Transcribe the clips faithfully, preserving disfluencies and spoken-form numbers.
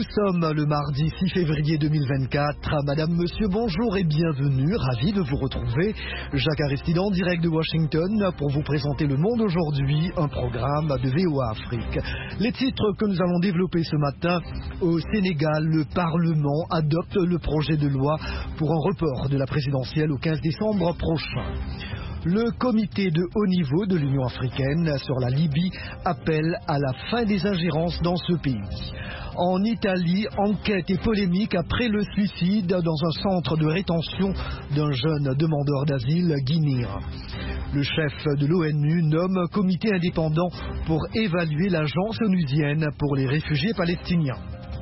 sommes le mardi six février deux mille vingt-quatre. Madame, monsieur, bonjour et bienvenue. Ravi de vous retrouver. Jacques Aristide en direct de Washington pour vous présenter Le Monde aujourd'hui, un programme de V O A Afrique. Les titres que nous allons développer ce matin. Au Sénégal, le Parlement adopte le projet de loi pour un report de la présidentielle au quinze décembre prochain. Le comité de haut niveau de l'Union africaine sur la Libye appelle à la fin des ingérences dans ce pays. En Italie, enquête et polémique après le suicide dans un centre de rétention d'un jeune demandeur d'asile guinéen. Le chef de l'O N U nomme un comité indépendant pour évaluer l'agence onusienne pour les réfugiés palestiniens.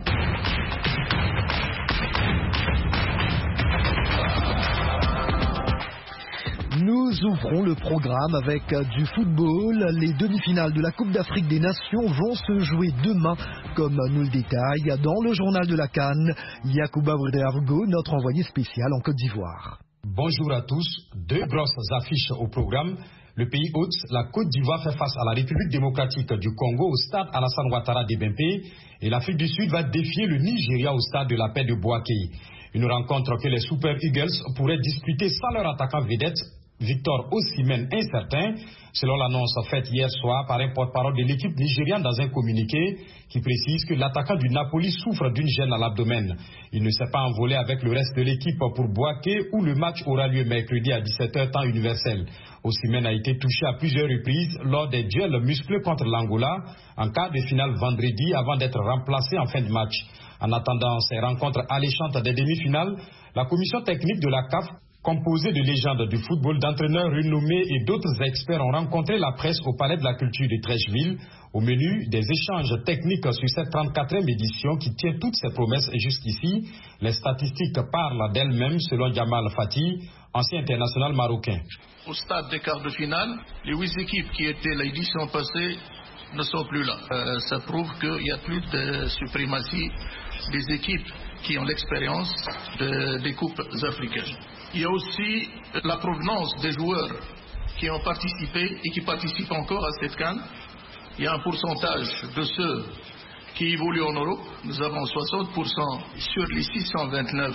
Nous ouvrons le programme avec du football. Les demi-finales de la Coupe d'Afrique des Nations vont se jouer demain, comme nous le détaille dans le journal de la CAN, Yacouba Boudeargo, notre envoyé spécial en Côte d'Ivoire. Bonjour à tous. Deux grosses affiches au programme. Le pays hôte, la Côte d'Ivoire, fait face à la République démocratique du Congo au stade Alassane Ouattara d'Ebempe, et l'Afrique du Sud va défier le Nigeria au stade de la paix de Bouaké. Une rencontre que les Super Eagles pourraient disputer sans leur attaquant vedette, Victor Osimhen, incertain, selon l'annonce faite hier soir par un porte-parole de l'équipe nigériane dans un communiqué qui précise que l'attaquant du Napoli souffre d'une gêne à l'abdomen. Il ne s'est pas envolé avec le reste de l'équipe pour Bouaké où le match aura lieu mercredi à dix-sept heures temps universel. Osimhen a été touché à plusieurs reprises lors des duels musclés contre l'Angola en quart de finale vendredi avant d'être remplacé en fin de match. En attendant ces rencontres alléchantes des demi-finales, la commission technique de la C A F, composé de légendes du football, d'entraîneurs renommés et d'autres experts, ont rencontré la presse au Palais de la Culture de Treichville. Au menu, des échanges techniques sur cette trente-quatrième édition qui tient toutes ses promesses jusqu'ici. Les statistiques parlent d'elles-mêmes selon Jamal Fati, ancien international marocain. Au stade des quarts de finale, les huit équipes qui étaient l'édition passée ne sont plus là. Euh, ça prouve qu'il n'y a plus de suprématie des équipes qui ont l'expérience de, des coupes africaines. Il y a aussi la provenance des joueurs qui ont participé et qui participent encore à cette CAN. Il y a un pourcentage de ceux qui évoluent en Europe. Nous avons soixante pour cent sur les six cent vingt-neuf.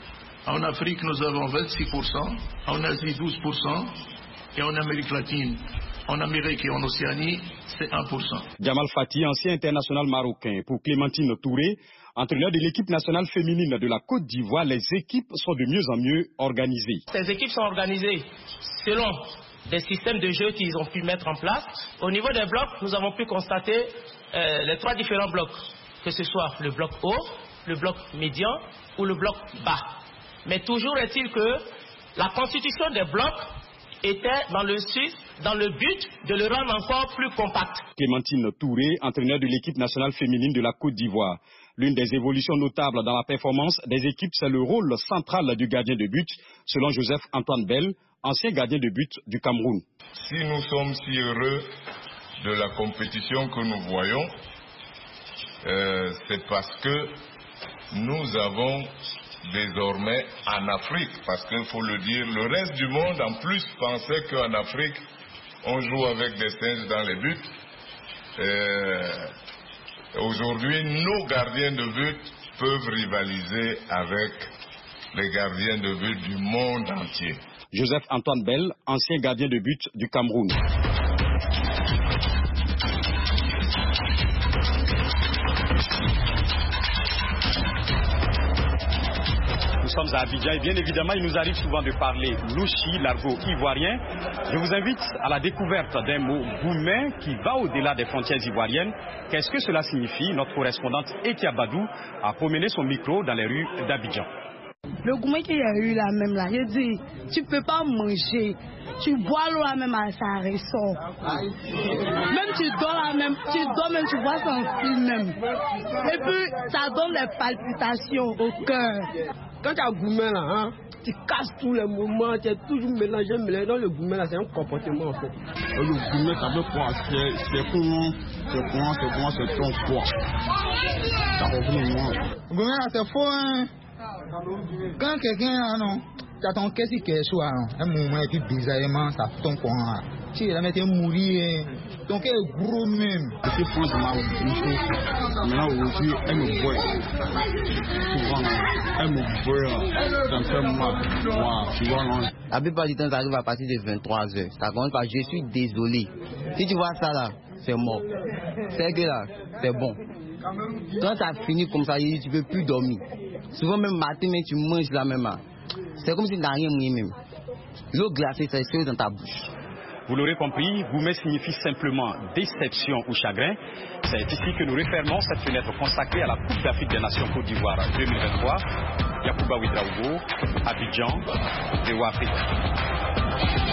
En Afrique, nous avons vingt-six pour cent. En Asie, douze pour cent. Et en Amérique latine, en Amérique et en Océanie, c'est un pour cent. Jamal Fati, ancien international marocain. Pour Clémentine Touré, entraîneur de l'équipe nationale féminine de la Côte d'Ivoire, les équipes sont de mieux en mieux organisées. Ces équipes sont organisées selon des systèmes de jeu qu'ils ont pu mettre en place. Au niveau des blocs, nous avons pu constater euh, les trois différents blocs, que ce soit le bloc haut, le bloc médian ou le bloc bas. Mais toujours est-il que la constitution des blocs était dans le sud, dans le but de le rendre encore plus compact. Clémentine Touré, entraîneur de l'équipe nationale féminine de la Côte d'Ivoire. L'une des évolutions notables dans la performance des équipes, c'est le rôle central du gardien de but, selon Joseph Antoine Bell, ancien gardien de but du Cameroun. Si nous sommes si heureux de la compétition que nous voyons, euh, c'est parce que nous avons désormais en Afrique, parce qu'il faut le dire, le reste du monde en plus pensait qu'en Afrique, on joue avec des singes dans les buts. Euh, Aujourd'hui, nos gardiens de but peuvent rivaliser avec les gardiens de but du monde entier. Joseph Antoine Bell, ancien gardien de but du Cameroun. Nous sommes à Abidjan et bien évidemment, il nous arrive souvent de parler louchi, l'argot ivoirien. Je vous invite à la découverte d'un mot goumen qui va au-delà des frontières ivoiriennes. Qu'est-ce que cela signifie? Notre correspondante Ekia Badou a promené son micro dans les rues d'Abidjan. Le goumen qu'il y a eu là même là, je dis, tu peux pas manger, tu bois l'eau là même, ça ressort. Même tu dors là même, tu dors même, tu vois sans fil même. Et puis ça donne des palpitations au cœur. Quand tu as goumen là, hein, tu casses tous les moments, tu es toujours mélangé, mélangé. Dans le goumen là, c'est un comportement en fait. Le goumen, ça veut quoi? C'est comment, c'est comment, c'est comment, c'est ton quoi? Ça revient au moins. Le goumen là, c'est faux, hein. Quand quelqu'un là, non, tu t'attends qu'est-ce qu'elle soit un moment et puis bizarrement ça tombe quoi. Si elle mettait mourir, donc elle est gros même. Je pense à ma maintenant aujourd'hui elle me voit souvent, elle me voit dans ce moment, tu vois non. La plupart du temps ça arrive à partir de vingt-trois heures. Ça commence par je suis désolé. Si tu vois ça là, c'est mort. C'est que là, c'est bon. Quand ça finit comme ça, tu ne peux plus dormir. Souvent même matin, mais tu manges la même. C'est comme si tu n'as rien mangé même. L'eau glacée, c'est sûr dans ta bouche. Vous l'aurez compris, Goumé signifie simplement déception ou chagrin. C'est ici que nous refermons cette fenêtre consacrée à la Coupe d'Afrique des Nations Côte d'Ivoire deux mille vingt-trois. Yacouba Ouedraogo, Abidjan, V O A Afrique.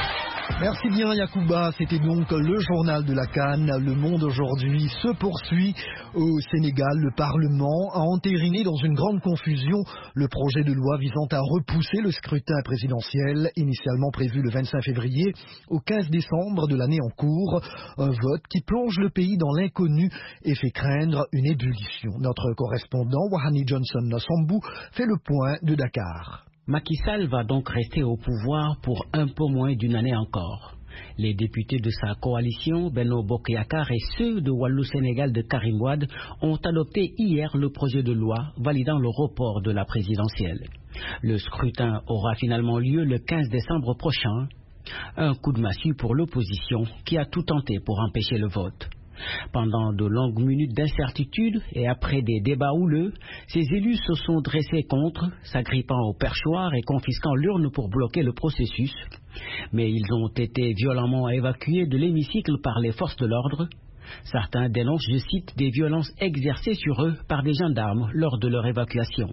Merci bien Yacouba, c'était donc le journal de la CAN. Le Monde aujourd'hui se poursuit. Au Sénégal, le Parlement a entériné dans une grande confusion le projet de loi visant à repousser le scrutin présidentiel, initialement prévu le vingt-cinq février, au quinze décembre de l'année en cours. Un vote qui plonge le pays dans l'inconnu et fait craindre une ébullition. Notre correspondant, Wahani Johnson Nosambou, fait le point de Dakar. Macky Sall va donc rester au pouvoir pour un peu moins d'une année encore. Les députés de sa coalition, Benno Bokk Yakaar et ceux de Wallou-Sénégal de Karim Wade, ont adopté hier le projet de loi validant le report de la présidentielle. Le scrutin aura finalement lieu le quinze décembre prochain. Un coup de massue pour l'opposition qui a tout tenté pour empêcher le vote. Pendant de longues minutes d'incertitude et après des débats houleux, ces élus se sont dressés contre, s'agrippant au perchoir et confisquant l'urne pour bloquer le processus. Mais ils ont été violemment évacués de l'hémicycle par les forces de l'ordre. Certains dénoncent, je cite, des violences exercées sur eux par des gendarmes lors de leur évacuation.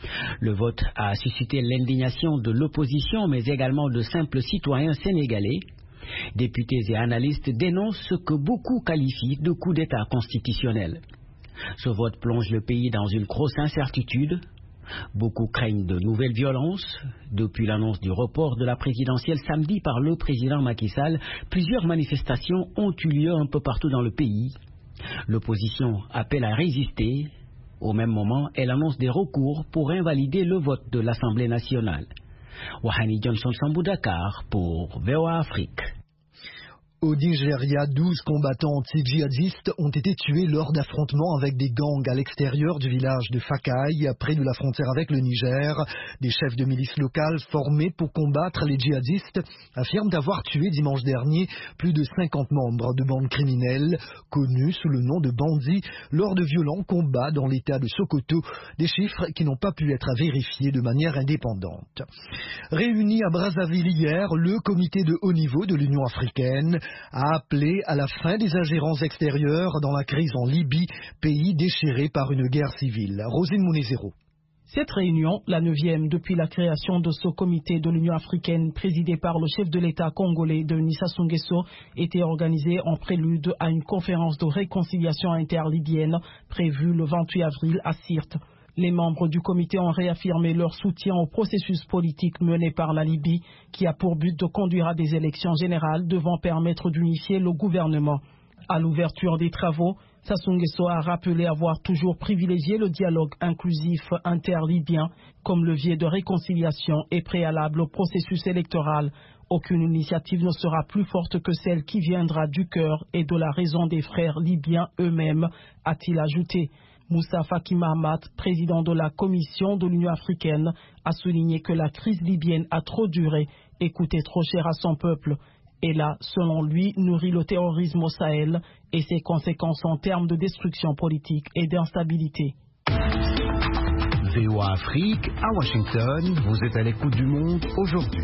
Le vote a suscité l'indignation de l'opposition, mais également de simples citoyens sénégalais. Députés et analystes dénoncent ce que beaucoup qualifient de coup d'État constitutionnel. Ce vote plonge le pays dans une grosse incertitude. Beaucoup craignent de nouvelles violences. Depuis l'annonce du report de la présidentielle samedi par le président Macky Sall, plusieurs manifestations ont eu lieu un peu partout dans le pays. L'opposition appelle à résister. Au même moment, elle annonce des recours pour invalider le vote de l'Assemblée nationale. Wahani Johnson Sambou, Dakar pour V O A Afrique. Au Nigeria, douze combattants anti-djihadistes ont été tués lors d'affrontements avec des gangs à l'extérieur du village de Fakai, près de la frontière avec le Niger. Des chefs de milices locales formés pour combattre les djihadistes affirment avoir tué dimanche dernier plus de cinquante membres de bandes criminelles, connus sous le nom de bandits, lors de violents combats dans l'état de Sokoto, des chiffres qui n'ont pas pu être vérifiés de manière indépendante. Réuni à Brazzaville hier, le comité de haut niveau de l'Union africaine a appelé à la fin des ingérences extérieures dans la crise en Libye, pays déchiré par une guerre civile. Rosine Mounezero. Cette réunion, la neuvième depuis la création de ce comité de l'Union africaine présidé par le chef de l'État congolais Denis Sassou Nguesso, était organisée en prélude à une conférence de réconciliation interlibyenne prévue le vingt-huit avril à Sirte. Les membres du comité ont réaffirmé leur soutien au processus politique mené par la Libye, qui a pour but de conduire à des élections générales devant permettre d'unifier le gouvernement. À l'ouverture des travaux, Sassou Nguesso a rappelé avoir toujours privilégié le dialogue inclusif interlibyen comme levier de réconciliation et préalable au processus électoral. Aucune initiative ne sera plus forte que celle qui viendra du cœur et de la raison des frères libyens eux-mêmes, a-t-il ajouté. Moussa Faki Mahamat, président de la Commission de l'Union africaine, a souligné que la crise libyenne a trop duré et coûté trop cher à son peuple. Elle a, selon lui, nourri le terrorisme au Sahel et ses conséquences en termes de destruction politique et d'instabilité. V O A Afrique, à Washington, vous êtes à l'écoute du monde aujourd'hui.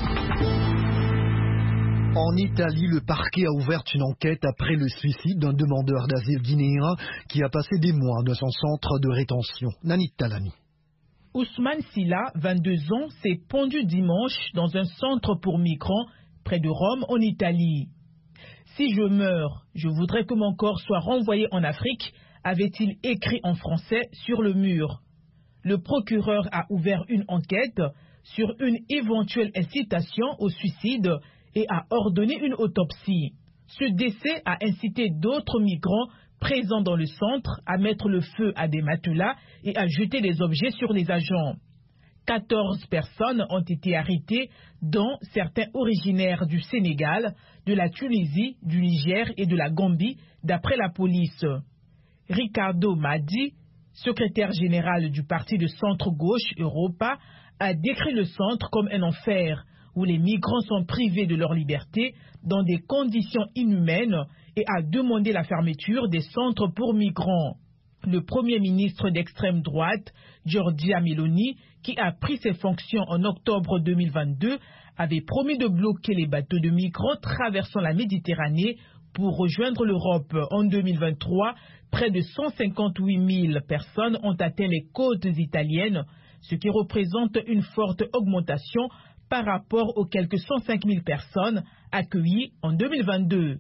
En Italie, le parquet a ouvert une enquête après le suicide d'un demandeur d'asile guinéen qui a passé des mois dans son centre de rétention. Nanit Talani. Ousmane Silla, vingt-deux ans, s'est pendu dimanche dans un centre pour migrants près de Rome en Italie. Si je meurs, je voudrais que mon corps soit renvoyé en Afrique, avait-il écrit en français sur le mur. Le procureur a ouvert une enquête sur une éventuelle incitation au suicide et a ordonné une autopsie. Ce décès a incité d'autres migrants présents dans le centre à mettre le feu à des matelas et à jeter des objets sur les agents. quatorze personnes ont été arrêtées, dont certains originaires du Sénégal, de la Tunisie, du Niger et de la Gambie, d'après la police. Ricardo Madi, secrétaire général du parti de centre-gauche Europa, a décrit le centre comme un enfer où les migrants sont privés de leur liberté dans des conditions inhumaines et a demandé la fermeture des centres pour migrants. Le premier ministre d'extrême droite, Giorgia Meloni, qui a pris ses fonctions en octobre deux mille vingt-deux, avait promis de bloquer les bateaux de migrants traversant la Méditerranée pour rejoindre l'Europe. En deux mille vingt-trois, près de cent cinquante-huit mille personnes ont atteint les côtes italiennes, ce qui représente une forte augmentation par rapport aux quelques cent cinq mille personnes accueillies en deux mille vingt-deux.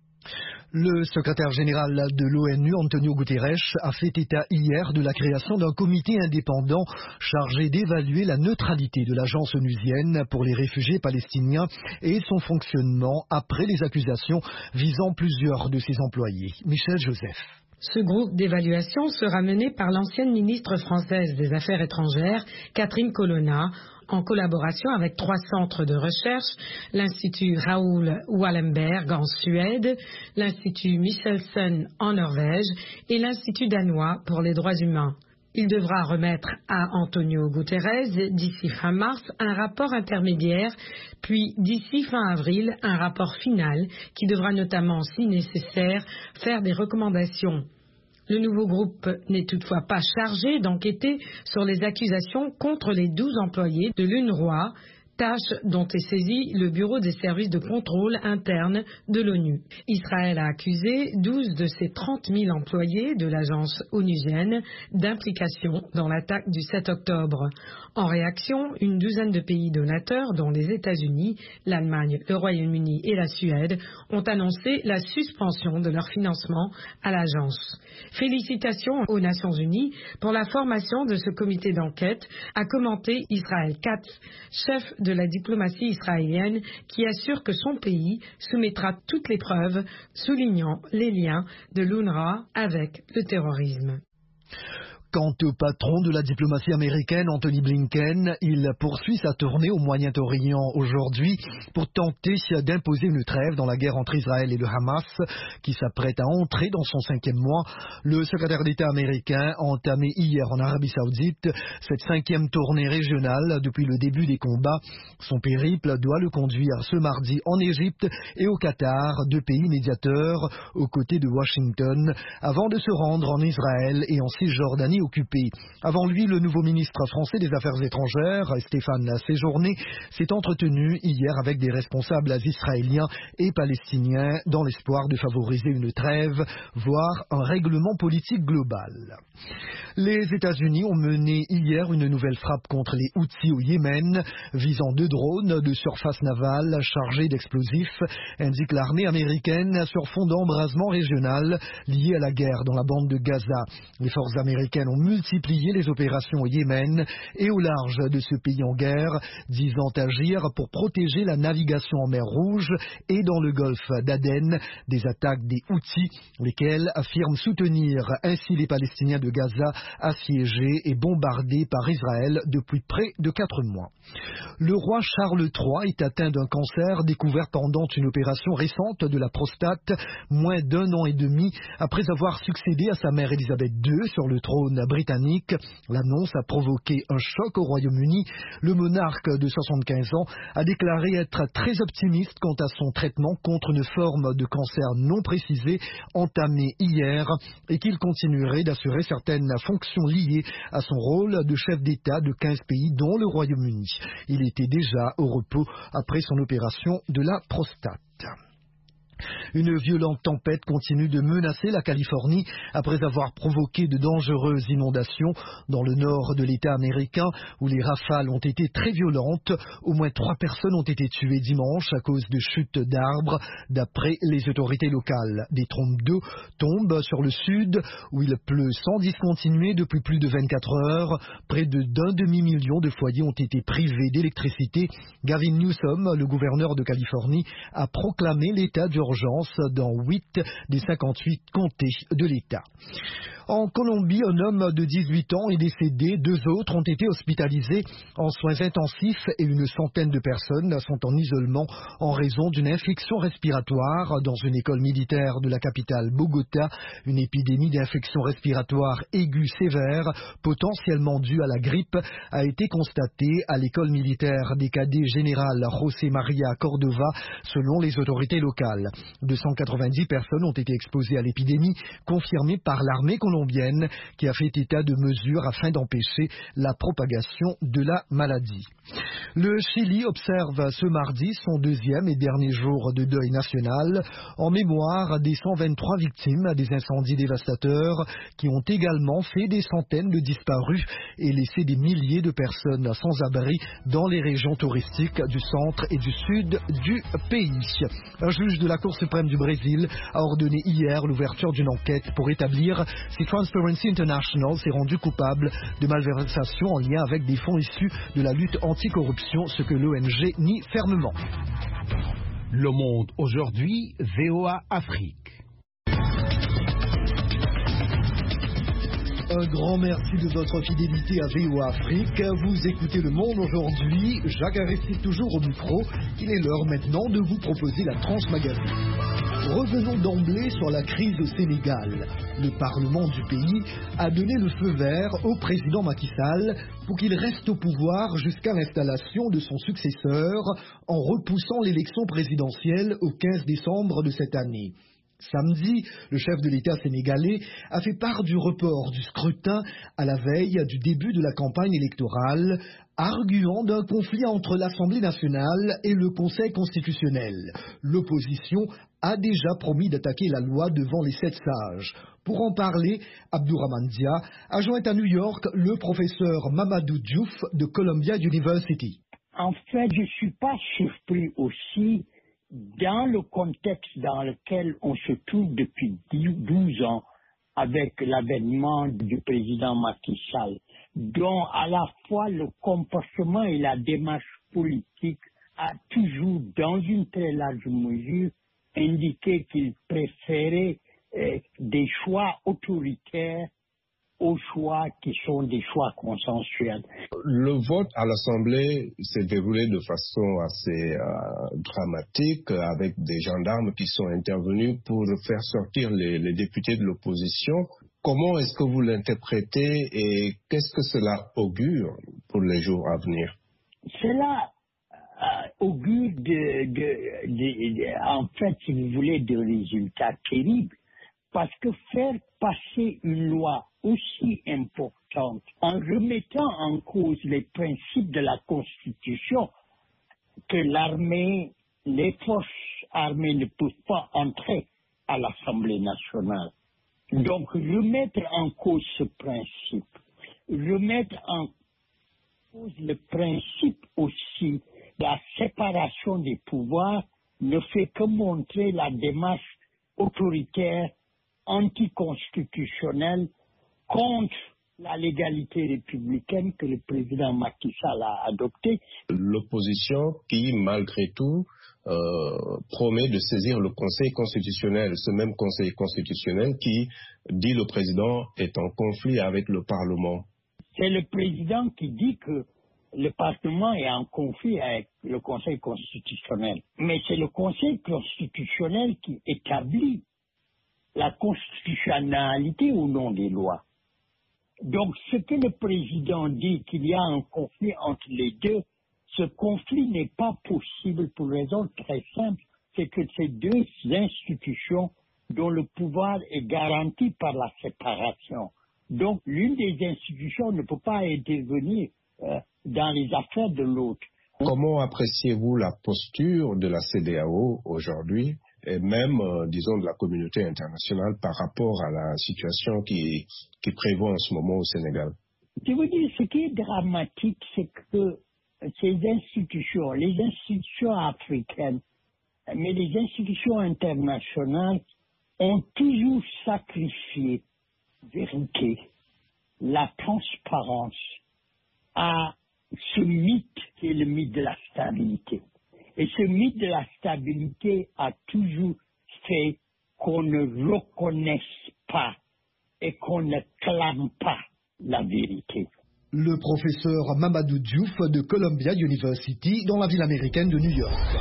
Le secrétaire général de l'ONU, Antonio Guterres, a fait état hier de la création d'un comité indépendant chargé d'évaluer la neutralité de l'agence onusienne pour les réfugiés palestiniens et son fonctionnement après les accusations visant plusieurs de ses employés. Michel Joseph. Ce groupe d'évaluation sera mené par l'ancienne ministre française des Affaires étrangères, Catherine Colonna, en collaboration avec trois centres de recherche, l'Institut Raoul Wallenberg en Suède, l'Institut Michelsen en Norvège et l'Institut danois pour les droits humains. Il devra remettre à Antonio Guterres d'ici fin mars un rapport intermédiaire, puis d'ici fin avril un rapport final qui devra notamment, si nécessaire, faire des recommandations. Le nouveau groupe n'est toutefois pas chargé d'enquêter sur les accusations contre les douze employés de l'UNRWA, tâche dont est saisi le Bureau des services de contrôle interne de l'ONU. Israël a accusé douze de ses trente mille employés de l'agence onusienne d'implication dans l'attaque du sept octobre. En réaction, une douzaine de pays donateurs, dont les États-Unis, l'Allemagne, le Royaume-Uni et la Suède, ont annoncé la suspension de leur financement à l'agence. Félicitations aux Nations Unies pour la formation de ce comité d'enquête, a commenté Israël Katz, chef de la diplomatie israélienne, qui assure que son pays soumettra toutes les preuves, soulignant les liens de l'UNRWA avec le terrorisme. Quant au patron de la diplomatie américaine, Anthony Blinken, il poursuit sa tournée au Moyen-Orient aujourd'hui pour tenter d'imposer une trêve dans la guerre entre Israël et le Hamas qui s'apprête à entrer dans son cinquième mois. Le secrétaire d'État américain a entamé hier en Arabie Saoudite cette cinquième tournée régionale depuis le début des combats. Son périple doit le conduire ce mardi en Égypte et au Qatar, deux pays médiateurs aux côtés de Washington, avant de se rendre en Israël et en Cisjordanie occupé. Avant lui, le nouveau ministre français des Affaires étrangères, Stéphane Séjourné, s'est entretenu hier avec des responsables israéliens et palestiniens dans l'espoir de favoriser une trêve, voire un règlement politique global. Les États-Unis ont mené hier une nouvelle frappe contre les Houthis au Yémen, visant deux drones de surface navale chargés d'explosifs, indique l'armée américaine sur fond d'embrasement régional lié à la guerre dans la bande de Gaza. Les forces américaines ont multiplié les opérations au Yémen et au large de ce pays en guerre, disant agir pour protéger la navigation en mer Rouge et dans le golfe d'Aden des attaques des Houthis, lesquels affirment soutenir ainsi les Palestiniens de Gaza assiégés et bombardés par Israël depuis près de quatre mois. Le roi Charles trois est atteint d'un cancer découvert pendant une opération récente de la prostate, moins d'un an et demi après avoir succédé à sa mère Élisabeth deux sur le trône britannique. L'annonce a provoqué un choc au Royaume-Uni. Le monarque de soixante-quinze ans a déclaré être très optimiste quant à son traitement contre une forme de cancer non précisée entamée hier et qu'il continuerait d'assurer certaines fonctions liées à son rôle de chef d'État de quinze pays dont le Royaume-Uni. Il était déjà au repos après son opération de la prostate. Une violente tempête continue de menacer la Californie après avoir provoqué de dangereuses inondations dans le nord de l'État américain où les rafales ont été très violentes. Au moins trois personnes ont été tuées dimanche à cause de chutes d'arbres d'après les autorités locales. Des trompes d'eau tombent sur le sud où il pleut sans discontinuer depuis plus de vingt-quatre heures. Près de d'un demi-million de foyers ont été privés d'électricité. Gavin Newsom, le gouverneur de Californie, a proclamé l'état d'urgence d'urgence dans huit des cinquante-huit comtés de l'État. En Colombie, un homme de dix-huit ans est décédé, deux autres ont été hospitalisés en soins intensifs et une centaine de personnes sont en isolement en raison d'une infection respiratoire dans une école militaire de la capitale Bogota. Une épidémie d'infection respiratoire aiguë sévère, potentiellement due à la grippe, a été constatée à l'école militaire des cadets général José María Cordova, selon les autorités locales. deux cent quatre-vingt-dix personnes ont été exposées à l'épidémie, confirmée par l'armée colombienne, qui a fait état de mesures afin d'empêcher la propagation de la maladie. Le Chili observe ce mardi son deuxième et dernier jour de deuil national en mémoire des cent vingt-trois victimes des incendies dévastateurs qui ont également fait des centaines de disparus et laissé des milliers de personnes sans abri dans les régions touristiques du centre et du sud du pays. Un juge de la Cour suprême du Brésil a ordonné hier l'ouverture d'une enquête pour établir si Transparency International s'est rendu coupable de malversation en lien avec des fonds issus de la lutte anticorruption, ce que l'O N G nie fermement. Le Monde aujourd'hui, V O A Afrique. Un grand merci de votre fidélité à V O A Afrique. Vous écoutez Le Monde aujourd'hui. Jacques Aristide toujours au micro. Il est l'heure maintenant de vous proposer la tranche magazine. Revenons d'emblée sur la crise au Sénégal. Le Parlement du pays a donné le feu vert au président Macky Sall pour qu'il reste au pouvoir jusqu'à l'installation de son successeur en repoussant l'élection présidentielle au quinze décembre de cette année. Samedi, le chef de l'État sénégalais a fait part du report du scrutin à la veille du début de la campagne électorale, arguant d'un conflit entre l'Assemblée nationale et le Conseil constitutionnel. L'opposition a déjà promis d'attaquer la loi devant les sept sages. Pour en parler, Abdourahmane Dia a joint à New York le professeur Mamadou Diouf de Columbia University. En fait, je ne suis pas surpris aussi dans le contexte dans lequel on se trouve depuis douze ans avec l'avènement du président Macky Sall, dont à la fois le comportement et la démarche politique a toujours, dans une très large mesure, indiqué qu'il préférait euh, des choix autoritaires aux choix qui sont des choix consensuels. Le vote à l'Assemblée s'est déroulé de façon assez euh, dramatique, avec des gendarmes qui sont intervenus pour faire sortir les, les députés de l'opposition. Comment est-ce que vous l'interprétez et qu'est-ce que cela augure pour les jours à venir? Cela euh, augure, de, de, de, de, en fait, si vous voulez, de résultats terribles. Parce que faire passer une loi aussi importante en remettant en cause les principes de la Constitution, que l'armée, les forces armées ne peuvent pas entrer à l'Assemblée nationale. Donc remettre en cause ce principe, remettre en cause le principe aussi de la séparation des pouvoirs ne fait que montrer la démarche autoritaire anticonstitutionnelle contre la légalité républicaine que le président Macky Sall a adoptée. L'opposition qui, malgré tout, euh, promet de saisir le Conseil constitutionnel, ce même Conseil constitutionnel qui, dit le président, est en conflit avec le Parlement. C'est le président qui dit que le Parlement est en conflit avec le Conseil constitutionnel. Mais c'est le Conseil constitutionnel qui établit la constitutionnalité au nom des lois. Donc, ce que le président dit qu'il y a un conflit entre les deux, ce conflit n'est pas possible pour une raison très simple, c'est que ces deux institutions dont le pouvoir est garanti par la séparation. Donc, l'une des institutions ne peut pas intervenir euh, dans les affaires de l'autre. Comment appréciez-vous la posture de la C D A O aujourd'hui et même, euh, disons, de la communauté internationale par rapport à la situation qui, qui prévaut en ce moment au Sénégal? Je veux dire, ce qui est dramatique, c'est que ces institutions, les institutions africaines, mais les institutions internationales ont toujours sacrifié la vérité, la transparence à ce mythe qui est le mythe de la stabilité. Et ce mythe de la stabilité a toujours c'est qu'on ne reconnaisse pas et qu'on ne clame pas la vérité. Le professeur Mamadou Diouf de Columbia University dans la ville américaine de New York.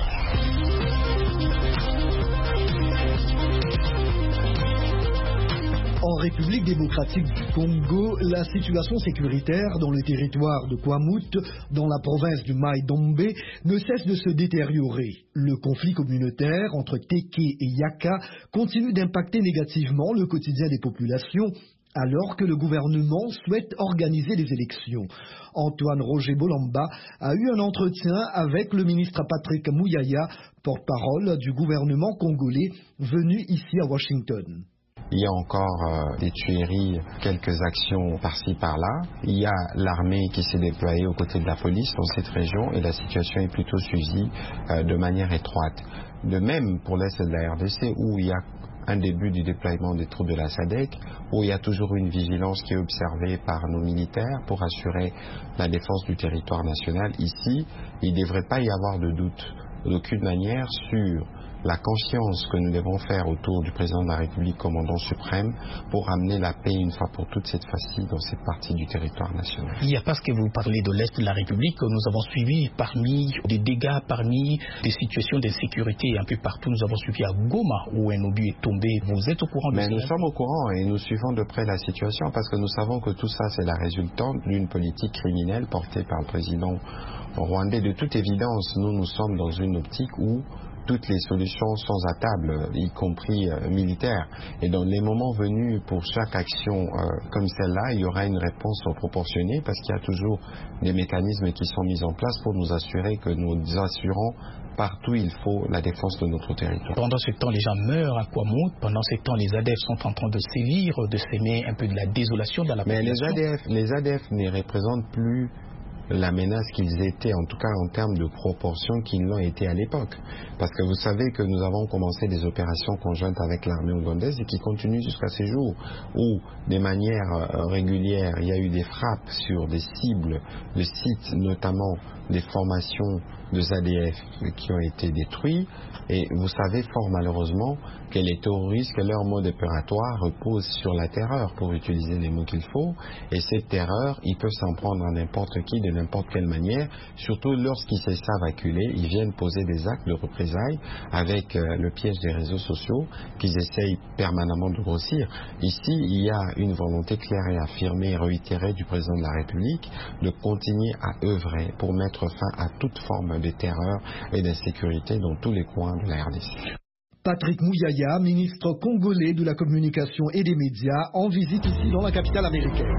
En République démocratique du Congo, la situation sécuritaire dans le territoire de Kwamut, dans la province du Mai-Dombe, ne cesse de se détériorer. Le conflit communautaire entre Teke et Yaka continue d'impacter négativement le quotidien des populations, alors que le gouvernement souhaite organiser les élections. Antoine Roger Bolamba a eu un entretien avec le ministre Patrick Muyaya, porte-parole du gouvernement congolais, venu ici à Washington. Il y a encore euh, des tueries, quelques actions par-ci par-là. Il y a l'armée qui s'est déployée aux côtés de la police dans cette région et la situation est plutôt suivie euh, de manière étroite. De même pour l'est de la R D C où il y a un début du déploiement des troupes de la S A D C, où il y a toujours une vigilance qui est observée par nos militaires pour assurer la défense du territoire national. Ici, il ne devrait pas y avoir de doute d'aucune manière sur la confiance que nous devons faire autour du président de la République, commandant suprême, pour amener la paix une fois pour toutes cette fois-ci dans cette partie du territoire national. Il n'y a pas ce que vous parlez de l'Est de la République, nous avons suivi parmi des dégâts, parmi des situations d'insécurité un peu partout. Nous avons suivi à Goma où un obus est tombé. Vous êtes au courant de Mais cela? nous sommes au courant et nous suivons de près la situation parce que nous savons que tout ça c'est la résultante d'une politique criminelle portée par le président rwandais. De toute évidence, nous nous sommes dans une optique où toutes les solutions sont à table, y compris euh, militaires. Et dans les moments venus, pour chaque action euh, comme celle-là, il y aura une réponse proportionnée parce qu'il y a toujours des mécanismes qui sont mis en place pour nous assurer que nous assurons partout il faut la défense de notre territoire. Pendant ce temps, les gens meurent à Kwamut. Pendant ce temps, les A D F sont en train de sévir, de s'aimer un peu de la désolation dans la population. Mais les A D F, les A D F ne représentent plus la menace qu'ils étaient, en tout cas en termes de proportion qu'ils l'ont été à l'époque. Parce que vous savez que nous avons commencé des opérations conjointes avec l'armée ougandaise et qui continuent jusqu'à ces jours, où de manière euh, régulière, il y a eu des frappes sur des cibles de sites, notamment des formations de A D F qui ont été détruits. Et vous savez fort malheureusement que les terroristes, que leur mode opératoire repose sur la terreur, pour utiliser les mots qu'il faut. Et cette terreur, ils peuvent s'en prendre à n'importe qui, de n'importe quelle manière, surtout lorsqu'ils se savent acculés, ils viennent poser des actes de représailles avec euh, le piège des réseaux sociaux qu'ils essayent permanemment de grossir. Ici, il y a une volonté claire et affirmée et réitérée du président de la République de continuer à œuvrer pour mettre fin à toute forme de terreur et d'insécurité dans tous les coins de la R D C. Patrick Muyaya, ministre congolais de la communication et des médias, en visite ici dans la capitale américaine.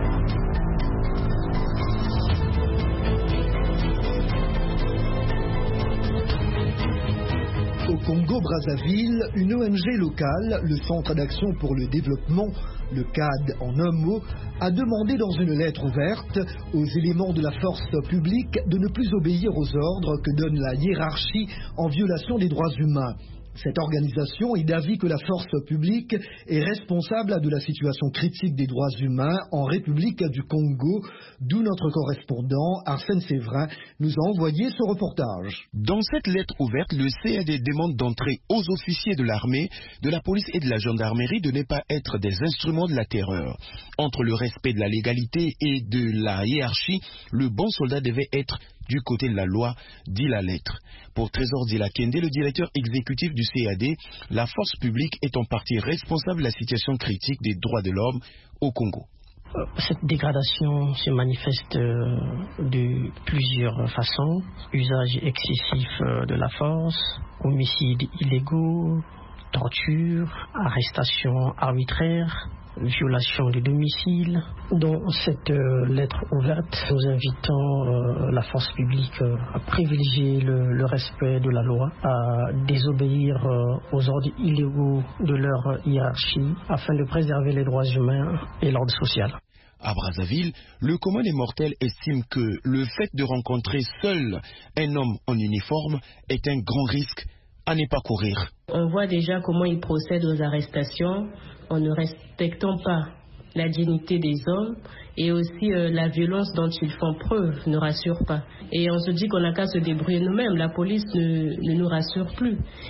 Au Congo-Brazzaville, une O N G locale, le Centre d'action pour le développement, le C A D en un mot, a demandé dans une lettre ouverte aux éléments de la force publique de ne plus obéir aux ordres que donne la hiérarchie en violation des droits humains. Cette organisation est d'avis que la force publique est responsable de la situation critique des droits humains en République du Congo, d'où notre correspondant Arsène Séverin nous a envoyé ce reportage. Dans cette lettre ouverte, le C A D demande d'entrer aux officiers de l'armée, de la police et de la gendarmerie de ne pas être des instruments de la terreur. Entre le respect de la légalité et de la hiérarchie, le bon soldat devait être du côté de la loi, dit la lettre. Pour Trésor Dilakende, le directeur exécutif du C A D, la force publique est en partie responsable de la situation critique des droits de l'homme au Congo. Cette dégradation se manifeste de plusieurs façons. Usage excessif de la force, homicides illégaux, torture, arrestation arbitraire, violation de domicile. Dans cette euh, lettre ouverte, nous invitons euh, la force publique euh, à privilégier le, le respect de la loi, à désobéir euh, aux ordres illégaux de leur hiérarchie afin de préserver les droits humains et l'ordre social. À Brazzaville, le commun des mortels estime que le fait de rencontrer seul un homme en uniforme est un grand risque à ne pas courir. On voit déjà comment ils procèdent aux arrestations en ne respectant pas la dignité des hommes et aussi euh, la violence dont ils font preuve ne rassure pas. Et on se dit qu'on n'a qu'à se débrouiller nous-mêmes, la police ne, ne nous rassure plus.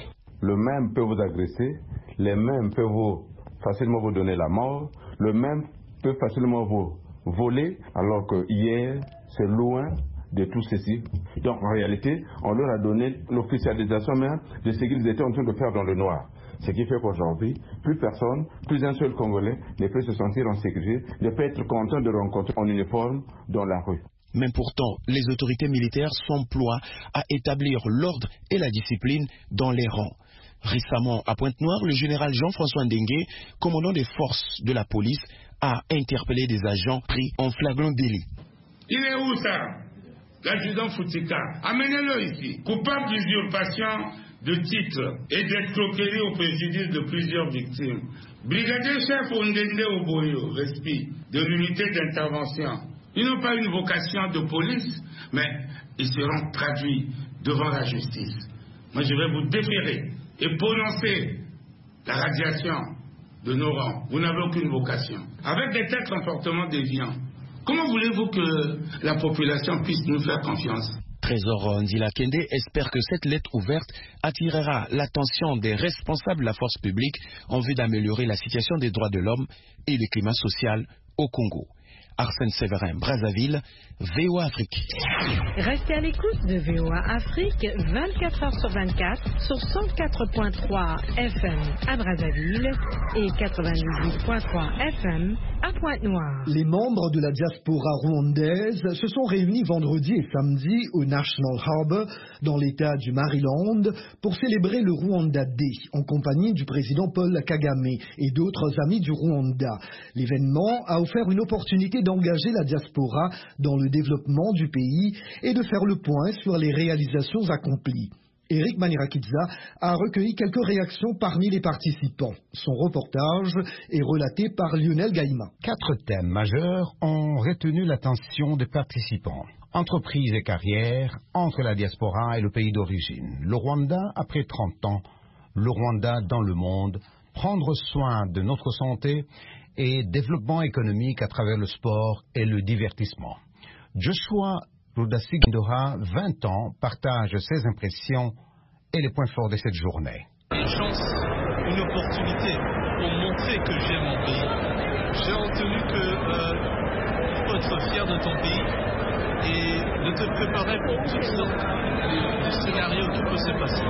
le même peut vous agresser, les mêmes peuvent vous, facilement vous donner la mort, le même peut facilement vous voler, alors que hier, c'est loin de tout ceci. Donc en réalité, on leur a donné l'officialisation même de ce qu'ils étaient en train de faire dans le noir. Ce qui fait qu'aujourd'hui, plus personne, plus un seul Congolais ne peut se sentir en sécurité, ne peut être content de rencontrer en uniforme dans la rue. Mais pourtant, les autorités militaires s'emploient à établir l'ordre et la discipline dans les rangs. Récemment, à Pointe-Noire, le général Jean-François Ndengue, commandant des forces de la police, a interpellé des agents pris en flagrant délit. Il est où ça? L'adjudant Foutika, amenez-le ici. Coupable d'usurpation de titre et d'escroquerie au préjudice de plusieurs victimes. Brigadier chef Ondende Oboyo, respi, de l'unité d'intervention. Ils n'ont pas une vocation de police, mais ils seront traduits devant la justice. Moi, je vais vous déférer et prononcer la radiation de nos rangs. Vous n'avez aucune vocation. Avec des tels comportements déviants, comment voulez-vous que la population puisse nous faire confiance? Trésor Ndila Kende espère que cette lettre ouverte attirera l'attention des responsables de la force publique en vue d'améliorer la situation des droits de l'homme et le climat social au Congo. Arsène Séverin, Brazzaville, V O A Afrique. Restez à l'écoute de V O A Afrique vingt-quatre heures sur vingt-quatre sur cent quatre point trois F M à Brazzaville et quatre-vingt-dix-huit point trois F M à Pointe-Noire. Les membres de la diaspora rwandaise se sont réunis vendredi et samedi au National Harbour dans l'État du Maryland pour célébrer le Rwanda Day en compagnie du président Paul Kagame et d'autres amis du Rwanda. L'événement a offert une opportunité d'engager la diaspora dans le développement du pays et de faire le point sur les réalisations accomplies. Eric Manirakidza a recueilli quelques réactions parmi les participants. Son reportage est relaté par Lionel Gaïma. Quatre thèmes majeurs ont retenu l'attention des participants. Entreprise et carrière, entre la diaspora et le pays d'origine. Le Rwanda après trente ans, le Rwanda dans le monde, prendre soin de notre santé et développement économique à travers le sport et le divertissement. Joshua Rudasigindoha, vingt ans, partage ses impressions et les points forts de cette journée. Une chance, une opportunité pour montrer que j'aime mon pays. J'ai retenu que euh, il faut être fier de ton pays et de te préparer pour toutes sortes de, de scénarios qui peuvent se passer.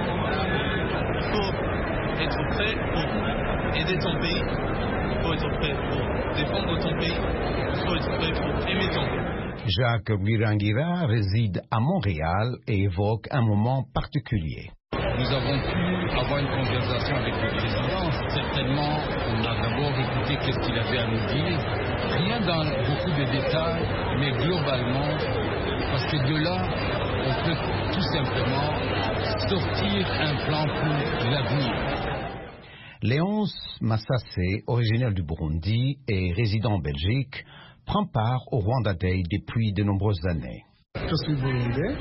Il faut être prêt pour aider ton pays. Il faut être prêt pour défendre ton pays, il faut être prêt pour aimer ton pays. Jacques Birangira réside à Montréal et évoque un moment particulier. Nous avons pu avoir une conversation avec le président. Certainement, on a d'abord écouté qu'est-ce qu'il avait à nous dire. Rien dans beaucoup de détails, mais globalement, parce que de là, on peut tout simplement sortir un plan pour l'avenir. Léonce Massassé, originaire du Burundi et résident en Belgique, prend part au Rwanda Day depuis de nombreuses années. Je suis burundais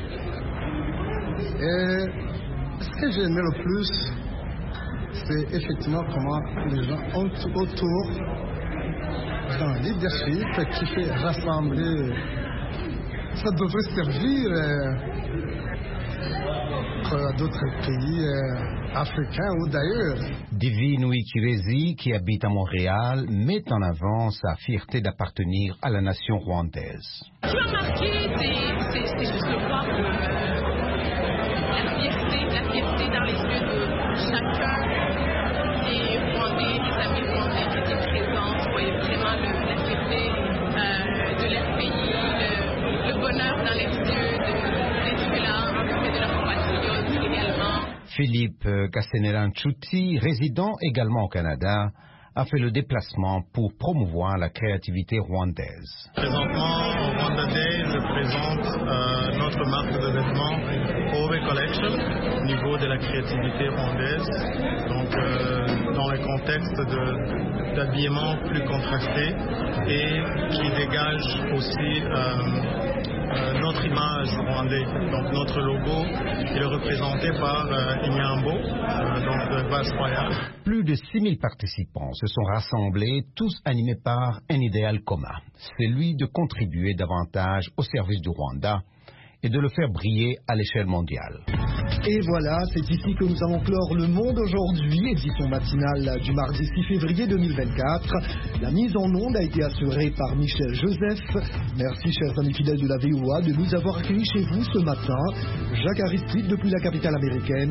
et ce que j'aime le plus, c'est effectivement comment les gens ont autour d'un leadership qui fait rassembler. Ça devrait servir euh, à d'autres pays euh, africains ou d'ailleurs. Divine Wikirezi, qui habite à Montréal, met en avant sa fierté d'appartenir à la nation rwandaise. Ce qui m'a marqué, c'est juste de voir que, euh, la fierté, la fierté dans les yeux de chacun des Rwandais, des amis rwandais qui étaient présents. Je voyais vraiment le, la fierté euh, de leur pays, le, le bonheur dans les yeux d'être là, en fait de leurs compatriotes également. Philippe Kasseneran-Chuti, résident également au Canada, a fait le déplacement pour promouvoir la créativité rwandaise. Présentement, au Rwanda Day, je présente euh, notre marque de vêtements Ove Collection au niveau de la créativité rwandaise. Donc, euh, dans le contexte d'habillement plus contrasté et qui dégage aussi euh, euh, notre image rwandaise. Donc, notre logo, il est représenté par euh, Inyambo, euh, donc de Vache Royale. Plus de six mille participants se sont rassemblés, tous animés par un idéal commun, celui de contribuer davantage au service du Rwanda et de le faire briller à l'échelle mondiale. Et voilà, c'est ici que nous allons clore le monde aujourd'hui, édition matinale du mardi six février deux mille vingt-quatre. La mise en onde a été assurée par Michel Joseph. Merci, chers amis fidèles de la V O A, de nous avoir accueillis chez vous ce matin. Jacques Aristide depuis la capitale américaine.